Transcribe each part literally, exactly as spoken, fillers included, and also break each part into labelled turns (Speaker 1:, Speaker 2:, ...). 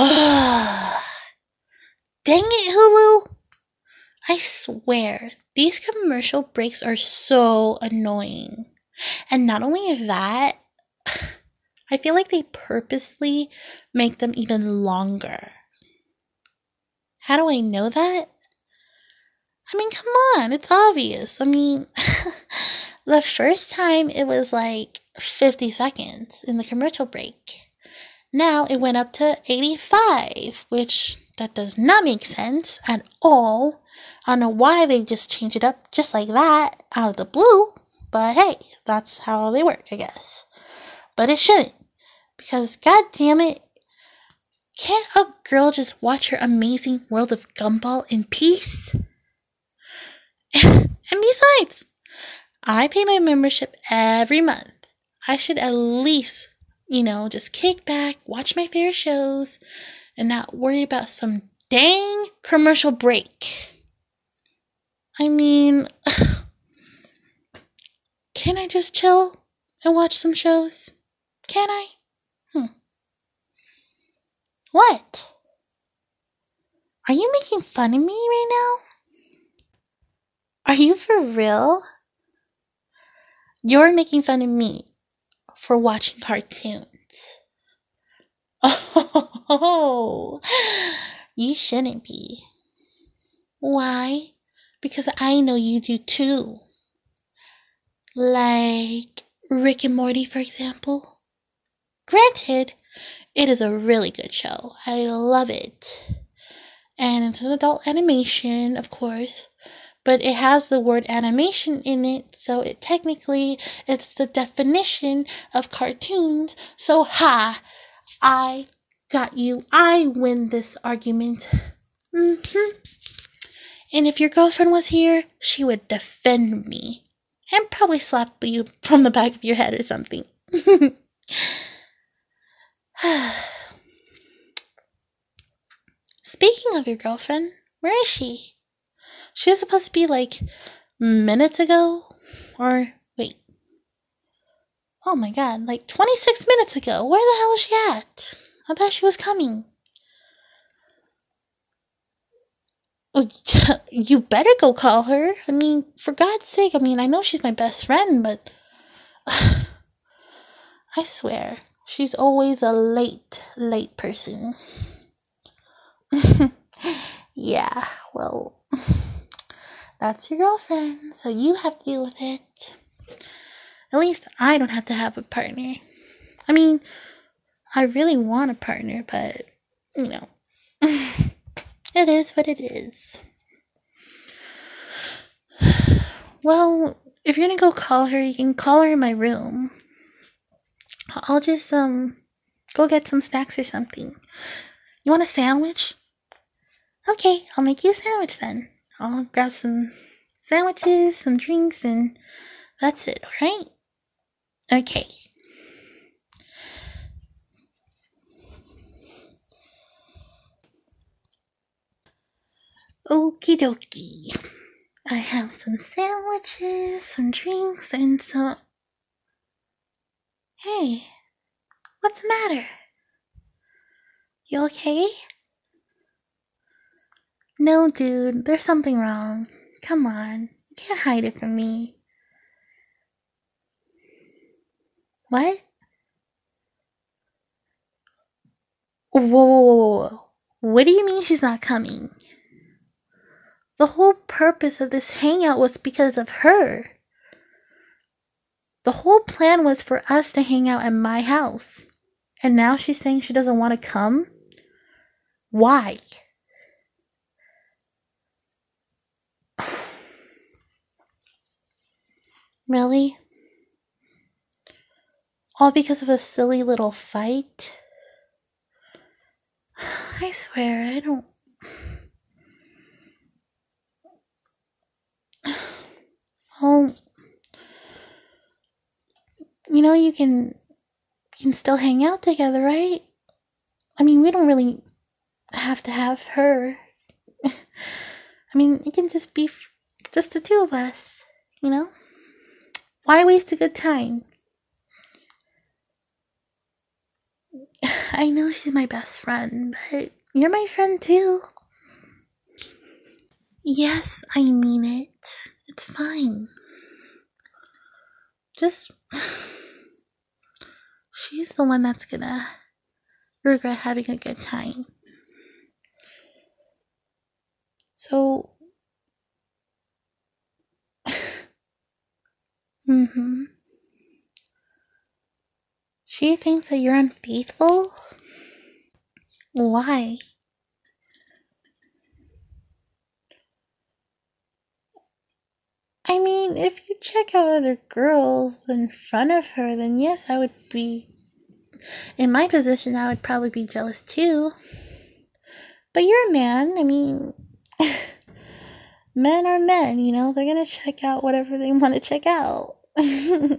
Speaker 1: Ugh. Dang it, Hulu! I swear, these commercial breaks are so annoying. And not only that, I feel like they purposely make them even longer. How do I know that? I mean, come on, it's obvious. I mean, the first time it was like fifty seconds in the commercial break. Now it went up to eighty-five, which that does not make sense at all. I don't know why they just changed it up just like that out of the blue, but hey, that's how they work, I guess. But it shouldn't, because god damn it, can't a girl just watch her amazing world of Gumball in peace? And besides, I pay my membership every month. I should at least, you know, just kick back, watch my favorite shows, and not worry about some dang commercial break. I mean, can I just chill and watch some shows? Can I? Hmm. What? Are you making fun of me right now? Are you for real? You're making fun of me for watching cartoons. Oh, you shouldn't be. Why? Because I know you do too. Like Rick and Morty, for example. Granted, it is a really good show. I love it. And it's an adult animation, of course. But it has the word animation in it, so it technically, it's the definition of cartoons. So, ha! I got you. I win this argument. Mm-hmm. And if your girlfriend was here, she would defend me. And probably slap you from the back of your head or something. Speaking of your girlfriend, where is she? She was supposed to be like minutes ago? Or, wait. Oh my god, like twenty-six minutes ago. Where the hell is she at? I thought she was coming. You better go call her. I mean, for God's sake, I mean, I know she's my best friend, but I swear, she's always a late, late person. Yeah, well, that's your girlfriend, so you have to deal with it. At least I don't have to have a partner. I mean, I really want a partner, but, you know, it is what it is. Well, if you're gonna go call her, you can call her in my room. I'll just, um, go get some snacks or something. You want a sandwich? Okay, I'll make you a sandwich then. I'll grab some sandwiches, some drinks, and that's it, alright? Okay. Okie dokie. I have some sandwiches, some drinks, and some... Hey, what's the matter? You okay? No, dude, there's something wrong. Come on, you can't hide it from me. What? Whoa, whoa, whoa, whoa. What do you mean she's not coming? The whole purpose of this hangout was because of her. The whole plan was for us to hang out at my house. And now she's saying she doesn't want to come? Why? Really? All because of a silly little fight? I swear, I don't... Well, you know, you can, you can still hang out together, right? I mean, we don't really have to have her. I mean, it can just be f- just the two of us, you know? Why waste a good time? I know she's my best friend, but you're my friend too. Yes, I mean it. It's fine. Just. She's the one that's gonna regret having a good time. So. mm hmm. She thinks that you're unfaithful? Why? I mean, if you check out other girls in front of her, then yes, I would be. In my position, I would probably be jealous too. But you're a man. I mean, men are men, you know? They're gonna check out whatever they want to check out. Yeah,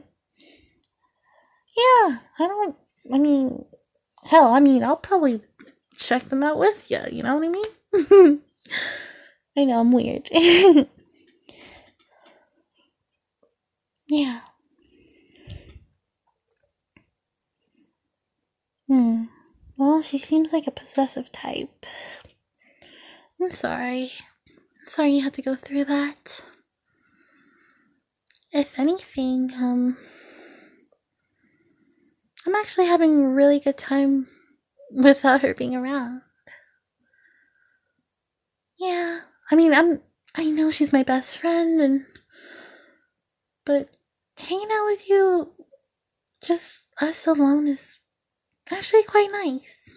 Speaker 1: I don't. I mean, hell, I mean, I'll probably check them out with you, you know what I mean? I know, I'm weird. Yeah. Hmm. Well, she seems like a possessive type. I'm sorry. I'm sorry you had to go through that. If anything, um, I'm actually having a really good time without her being around. Yeah, I mean, I'm, I know she's my best friend, and, but hanging out with you, just us alone, is actually quite nice.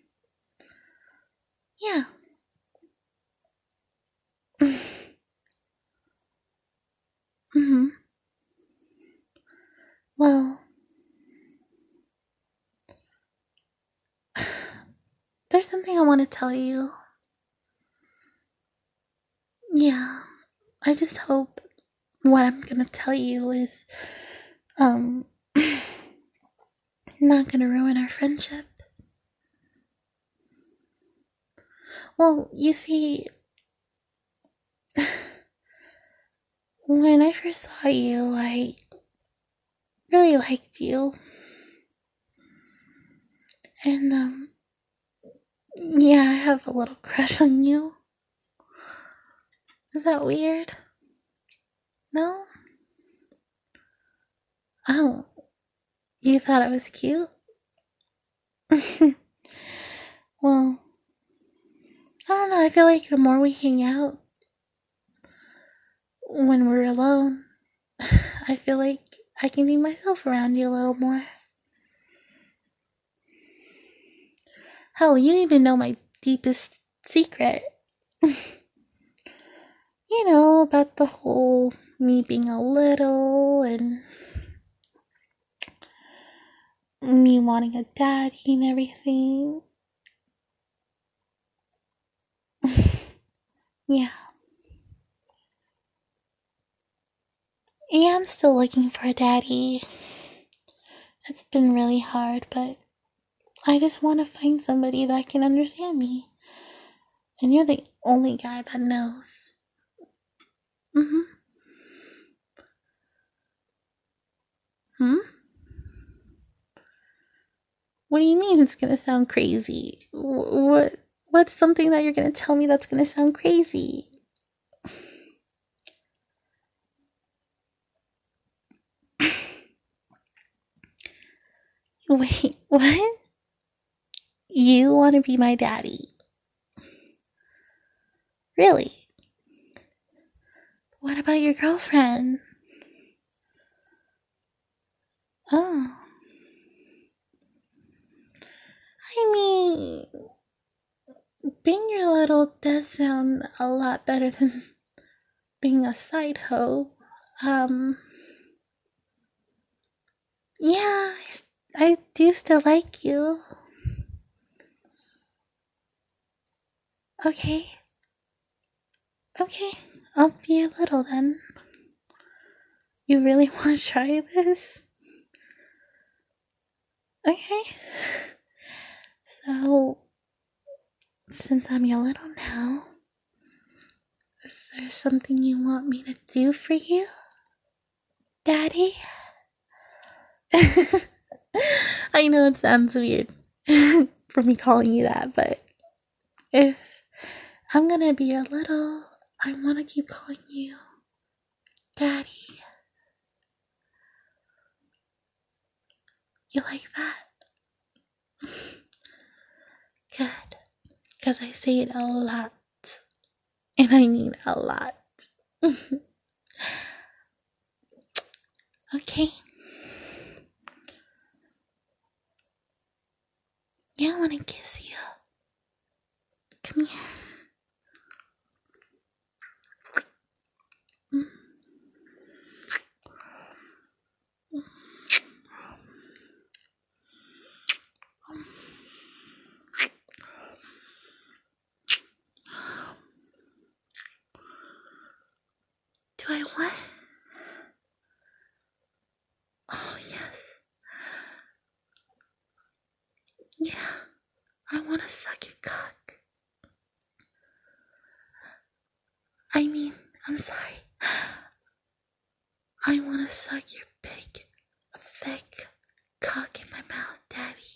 Speaker 1: Yeah. Mm-hmm. Well, there's something I want to tell you. Yeah, I just hope what I'm gonna tell you is, um, not gonna ruin our friendship. Well, you see, when I first saw you, I really liked you. And, um, yeah, I have a little crush on you. Is that weird? No? Oh, you thought I was cute? Well, I don't know, I feel like the more we hang out when we're alone, I feel like I can be myself around you a little more. Hell, you even know my deepest secret. You know, about the whole me being a little and me wanting a daddy and everything. Yeah. Yeah, I'm still looking for a daddy. It's been really hard, but I just want to find somebody that can understand me. And you're the only guy that knows. Mm-hmm. Hmm? What do you mean it's gonna sound crazy? What? What's something that you're gonna tell me that's gonna sound crazy? Wait, what? You want to be my daddy? Really? What about your girlfriend? Oh. I mean, being your little does sound a lot better than being a side hoe. Um, yeah, I, I do still like you. Okay. Okay, I'll be a little then. You really want to try this? Okay. So, since I'm your little now, is there something you want me to do for you, Daddy? I know it sounds weird, for me calling you that, but if I'm gonna be your little, I want to keep calling you Daddy. You like that? Good. Because I say it a lot. And I mean a lot. Okay. Yeah, I want to kiss you. Come here. Mm. Do I what? Oh, yes. Yeah, I want to suck your cock. I mean, I'm sorry. I want to suck your big, thick cock in my mouth, Daddy.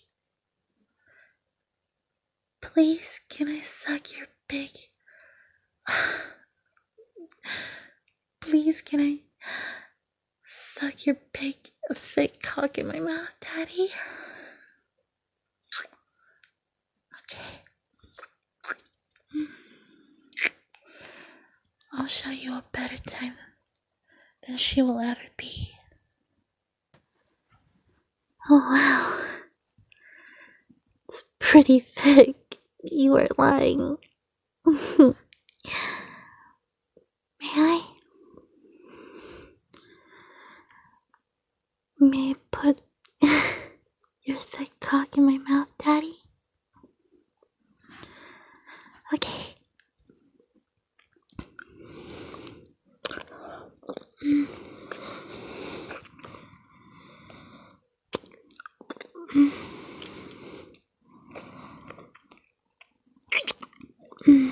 Speaker 1: Please, can I suck your big... Please, can I suck your big, thick cock in my mouth, Daddy? Okay. I'll show you a better time than she will ever be. Oh, wow. It's pretty thick. You are lying. May I? May I put your thick cock in my mouth, Daddy? Okay. Mm. Mm. Mm.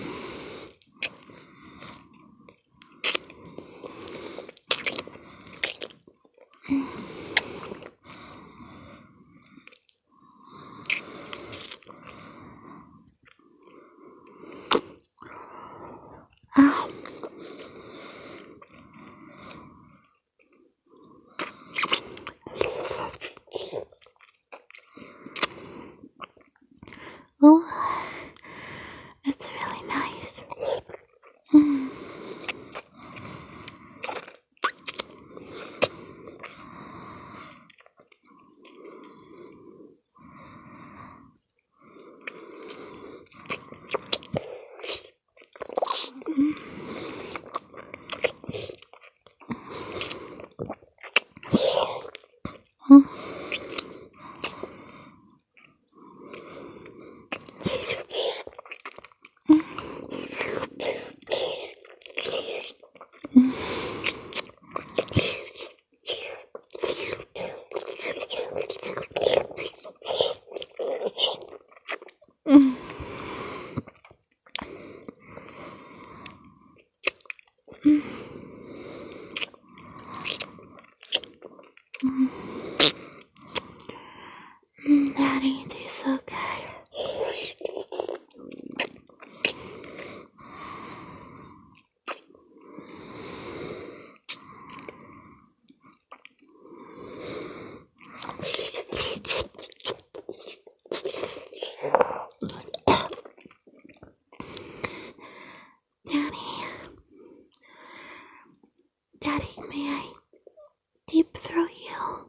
Speaker 1: Ow. Oh, it's really nice. Mm. Mm. Mm. Mm. Mm. Daddy, you do so good. Daddy, Daddy, may I deep throat you?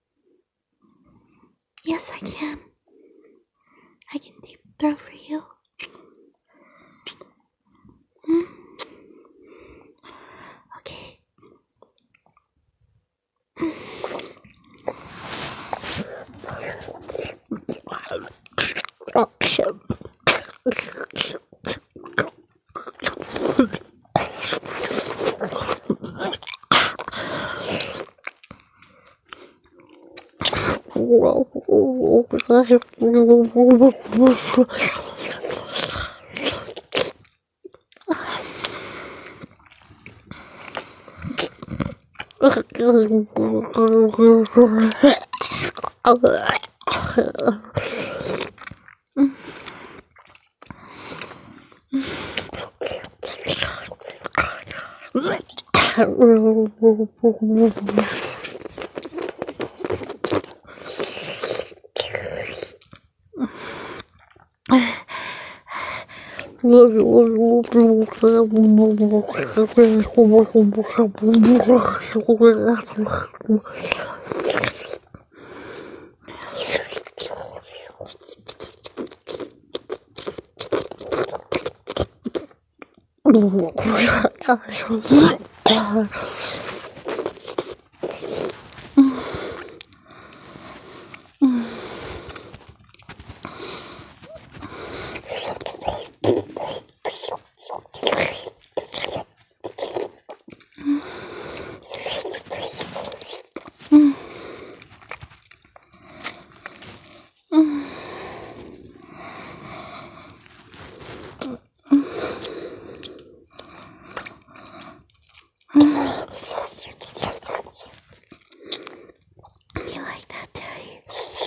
Speaker 1: Yes, I can. I can deep throat for you. Mm. Okay. You like that, Daddy?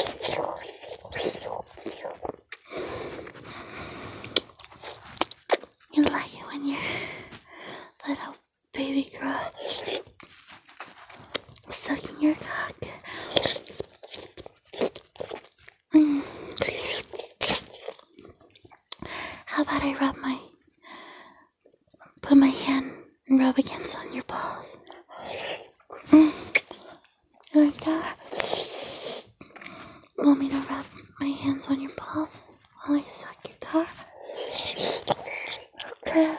Speaker 1: You like it when your little baby girl sucking your cock? Mm. How about I rub my, put my hand and rub against on your balls? Mm. You like that? Want me to rub my hands on your balls while I suck your cock? Okay.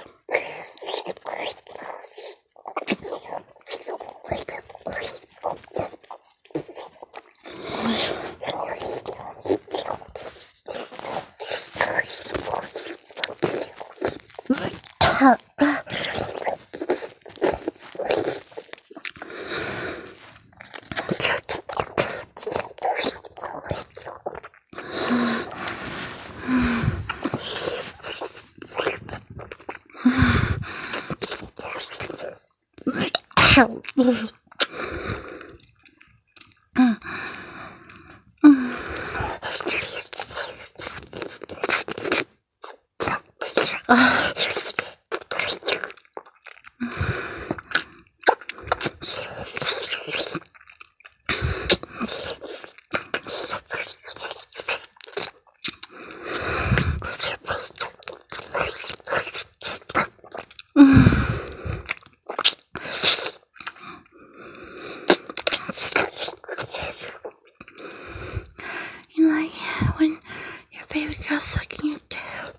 Speaker 1: You like when your baby girl's sucking your tail?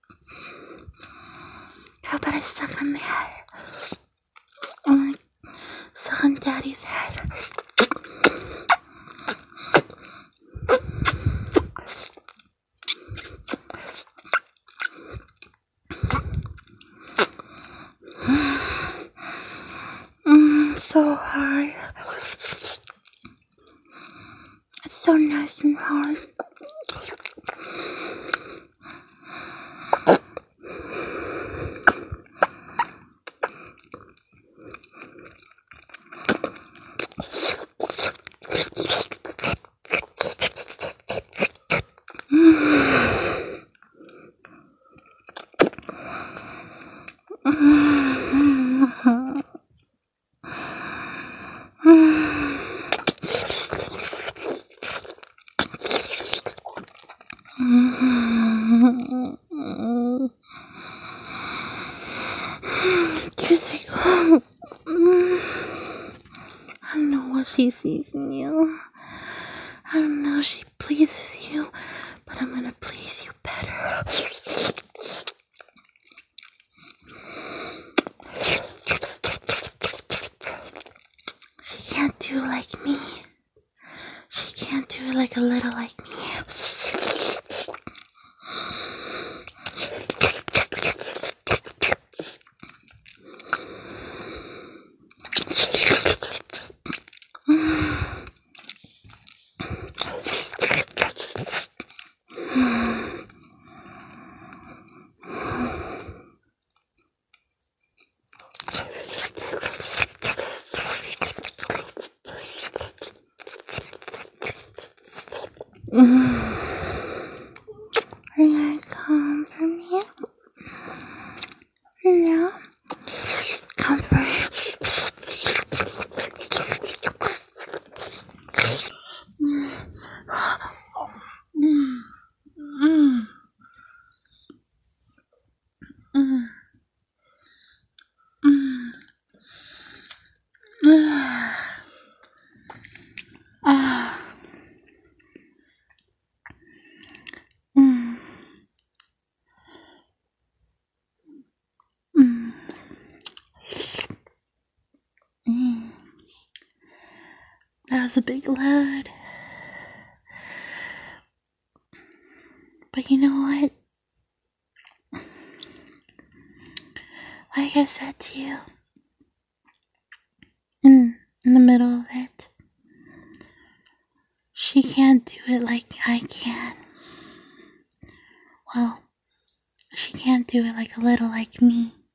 Speaker 1: How about I suck on the head? I want to suck on Daddy's head. Mm, so hard. It's so nice and hard. Jessica, I don't know what she sees in you. I don't know if she pleases you, but I'm gonna please you better. She can't do like me. She can't do like a little like me. Are you guys home for me? Yeah. Come for me. was a big load. But you know what? Like I said to you, in, in the middle of it, she can't do it like I can. Well, she can't do it like a little like me.